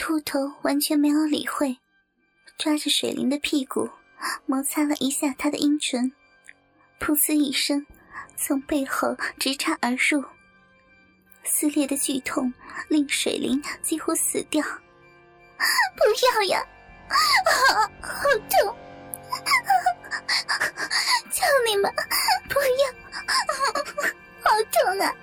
秃头完全没有理会，抓着水灵的屁股摩擦了一下她的阴唇，噗呲一声从背后直插而入，撕裂的剧痛令水灵几乎死掉。不要呀，好痛，求你们不要，好痛啊，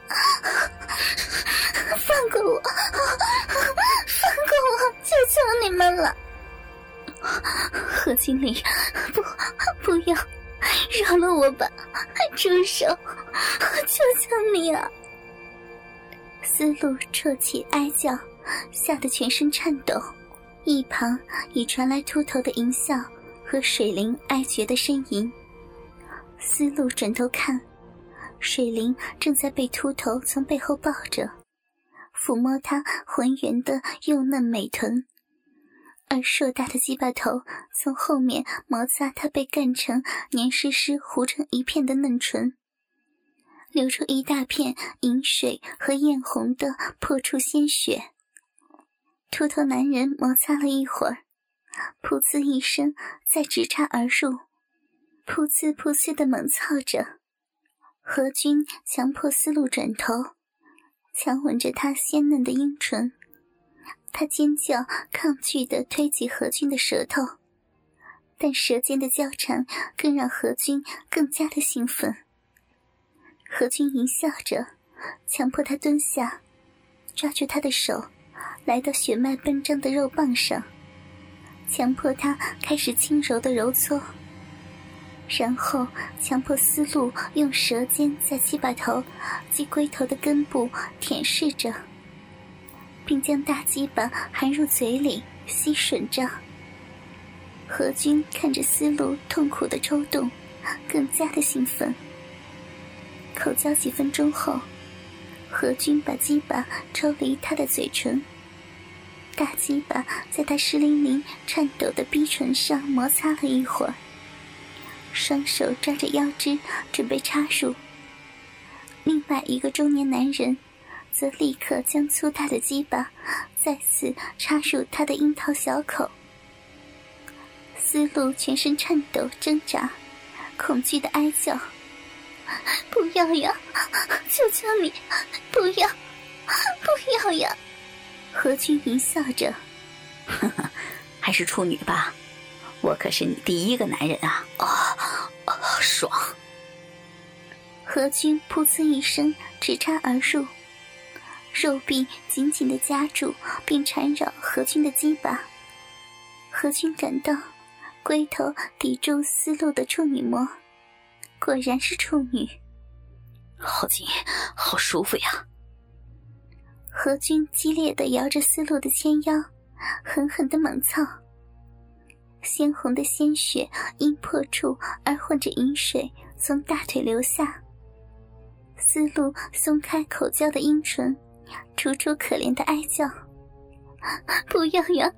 放过我，放过我，求求你们了。何经理，不要，饶了我吧，住手，求求你啊。思路啜泣哀叫，吓得全身颤抖，一旁已传来秃头的淫笑和水灵哀绝的呻吟。思路转头看，水灵正在被秃头从背后抱着，抚摸她浑圆的幼嫩美臀，而硕大的鸡巴头从后面摩擦她被干成黏湿湿糊成一片的嫩唇，流出一大片银水和艳红的破处鲜血。秃头男人摩擦了一会儿，噗呲一声再直插而入，噗呲噗呲地猛操着。何君强迫思路转头，强吻着她鲜嫩的阴唇，他尖叫抗拒地推挤何君的舌头，但舌尖的交缠更让何君更加的兴奋。何君淫笑着，强迫他蹲下，抓住他的手来到血脉奔张的肉棒上，强迫他开始轻柔的揉搓，然后强迫思路用舌尖在鸡巴头及龟头的根部舔舐着，并将大鸡巴含入嘴里吸吮着。何君看着思路痛苦的抽动，更加的兴奋。口交几分钟后，何君把鸡巴抽离他的嘴唇，大鸡巴在他湿淋淋颤抖的逼唇上摩擦了一会儿，双手抓着腰肢准备插入。另外一个中年男人则立刻将粗大的鸡巴再次插入他的樱桃小口。思路全身颤抖挣扎，恐惧的哀叫，不要呀，求求你，不要，不要呀。何君淫笑着， 呵呵，还是处女吧，我可是你第一个男人啊！爽。 何君噗呲一声直插而入，肉壁紧紧地夹住并缠绕何君的鸡巴。何君感到龟头抵住思路的处女膜，果然是处女。 好紧，好舒服呀。 何君激烈地摇着思路的纤腰，狠狠地猛操。鲜红的鲜血因破处而混着饮水从大腿流下。思路松开口交的阴唇，楚楚可怜的哀叫，不要呀，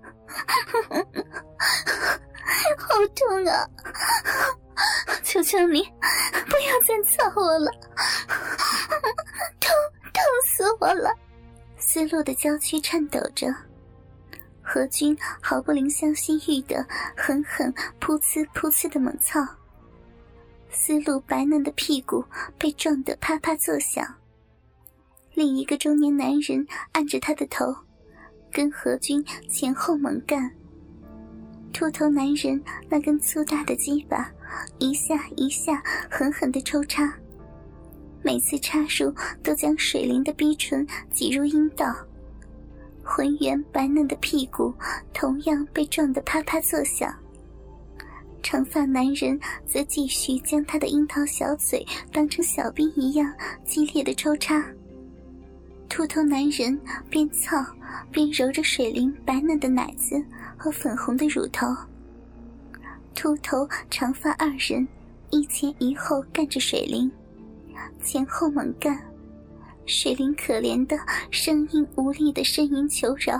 好痛啊，求求你不要再操我了，痛死我了。思路的娇躯颤抖着，何君毫不怜香惜玉的狠狠噗呲噗呲的猛操。思路白嫩的屁股被撞得啪啪作响，另一个中年男人按着他的头，跟何君前后猛干。秃头男人那根粗大的鸡巴一下一下狠狠地抽插，每次插入都将水灵的逼唇挤入阴道，浑圆白嫩的屁股同样被撞得啪啪作响。长发男人则继续将他的樱桃小嘴当成小兵一样激烈的抽插。秃头男人边操边揉着水灵白嫩的奶子和粉红的乳头。秃头长发二人一前一后干着水灵，前后猛干，水灵可怜的声音无力的呻吟求饶。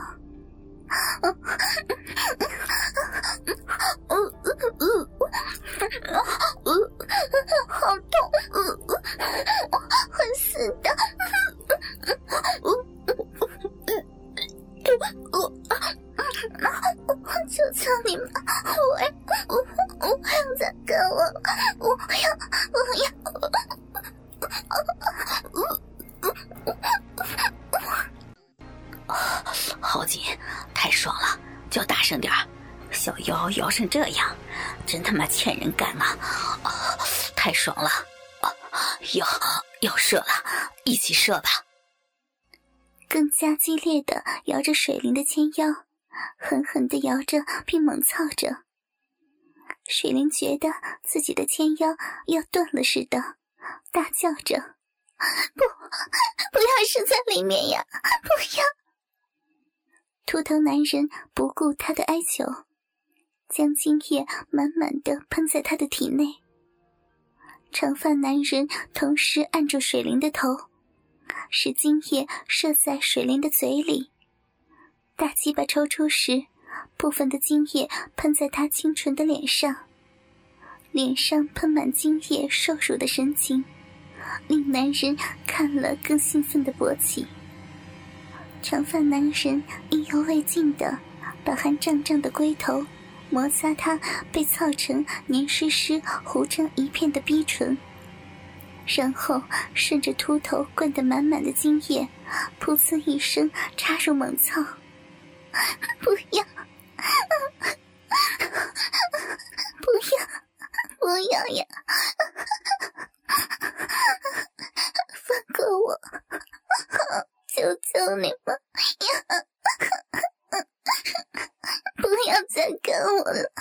好痛，会死的。 求你们，我要再跟我好紧，太爽了，叫大声点，小腰摇成这样，真他妈欠人干啊！太爽了，要射了，一起射吧！ 更加激烈地摇着水灵的纤腰，狠狠地摇着并猛操着。水灵觉得自己的纤腰要断了似的，大叫着：“不要射在里面呀！不要！”秃头男人不顾他的哀求，将精液满满地喷在他的体内。长发男人同时按住水灵的头，使精液射在水灵的嘴里。大鸡巴抽出时，部分的精液喷在他清纯的脸上，脸上喷满精液受辱的神情，令男人看了更兴奋地勃起。长发男人意犹未尽地把含胀胀的龟头摩擦他被操成黏湿湿糊成一片的逼唇，然后顺着秃头灌得满满的精液噗呲一声插入猛操。不要呀，放过我，求求你们呀，不要再干我了。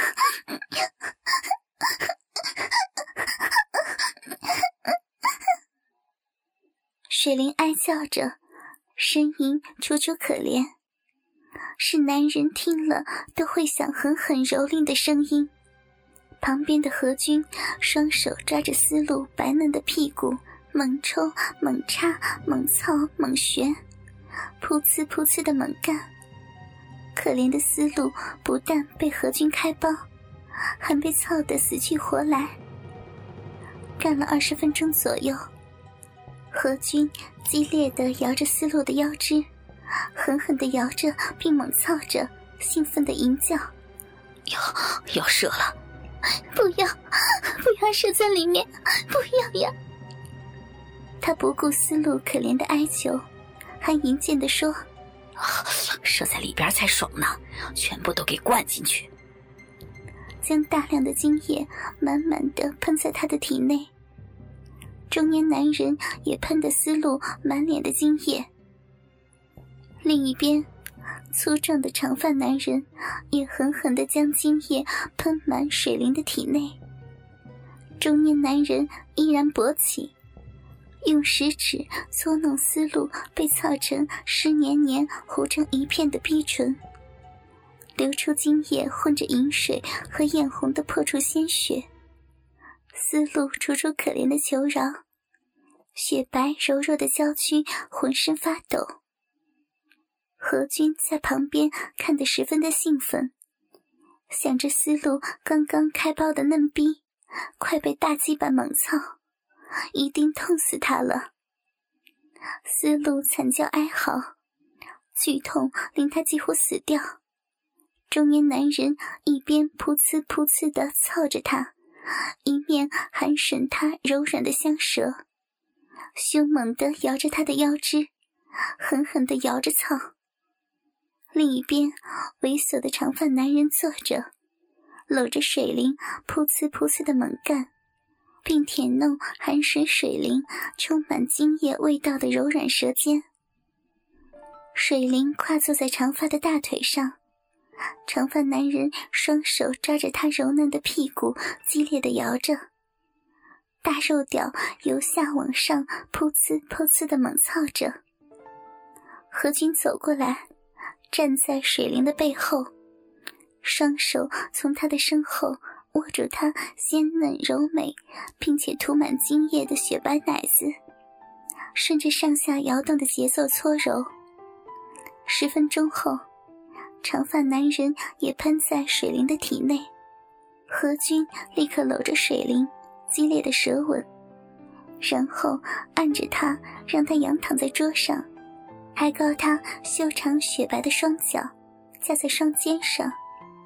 水灵哀叫着，呻吟楚楚可怜，是男人听了都会想狠狠蹂躏的声音。旁边的何君双手抓着丝路白嫩的屁股，猛抽猛插猛操猛旋，噗呲噗呲的猛干。可怜的丝路不但被何君开包，还被操得死去活来。干了20分钟左右，何君激烈地摇着丝路的腰肢，狠狠地摇着并猛操着，兴奋地吟叫： 要射了！ 不要射在里面，不要呀！他不顾丝路可怜的哀求，还淫贱地说： 射在里边才爽呢，全部都给灌进去。 将大量的精液满满地喷在他的体内。中年男人也喷得丝路满脸的精液。另一边，粗壮的长发男人也狠狠地将精液喷满水灵的体内。中年男人依然勃起，用食指搓弄丝路被操成湿黏黏糊成一片的逼唇，流出精液混着饮水和艳红的破处鲜血。丝路楚楚可怜的求饶，雪白柔弱的娇躯浑身发抖。何君在旁边看得十分的兴奋，想着丝路刚刚开包的嫩逼快被大鸡巴猛操，一定痛死他了。丝路惨叫哀嚎，剧痛令他几乎死掉。中年男人一边噗呲噗呲地操着他，一面含吮他柔软的香舌，凶猛地摇着他的腰肢，狠狠地摇着操。另一边，猥琐的长发男人坐着，搂着水灵噗呲噗呲的猛干，并舔弄含水水灵充满精液味道的柔软舌尖。水灵跨坐在长发的大腿上，长发男人双手抓着她柔嫩的屁股，激烈地摇着，大肉屌由下往上噗呲噗呲地猛操着。何君走过来，站在水灵的背后，双手从她的身后握住她鲜嫩柔美并且涂满精液的雪白奶子，顺着上下摇动的节奏搓揉。10分钟后，长发男人也喷在水灵的体内，何君立刻搂着水灵，激烈的舌吻，然后按着她，让她仰躺在桌上，抬高她修长雪白的双脚，架在双肩上，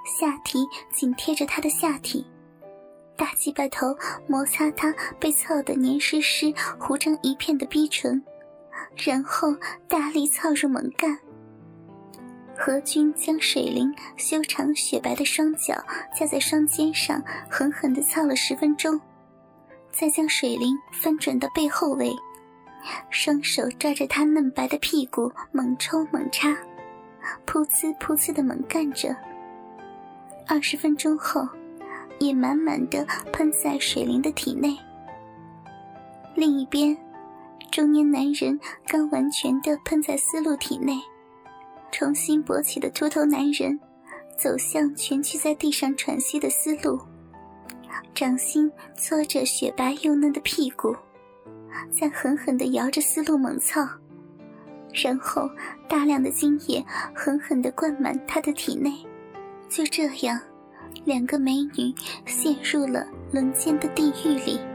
下体紧贴着他的下体，大鸡巴头摩擦他被操得黏湿湿糊成一片的逼唇，然后大力操入猛干。何君将水灵修长雪白的双脚架在双肩上，狠狠地操了10分钟，再将水灵翻转到背后位，双手抓着她嫩白的屁股猛抽猛插，噗呲噗呲地猛干着。20分钟后，也满满地喷在水灵的体内。另一边，中年男人刚完全地喷在丝路体内，重新勃起的秃头男人走向蜷曲在地上喘息的丝路，掌心搓着雪白又嫩的屁股，再狠狠地摇着丝路猛操，然后大量的精液狠狠地灌满他的体内。就这样，2个美女陷入了轮奸的地狱里。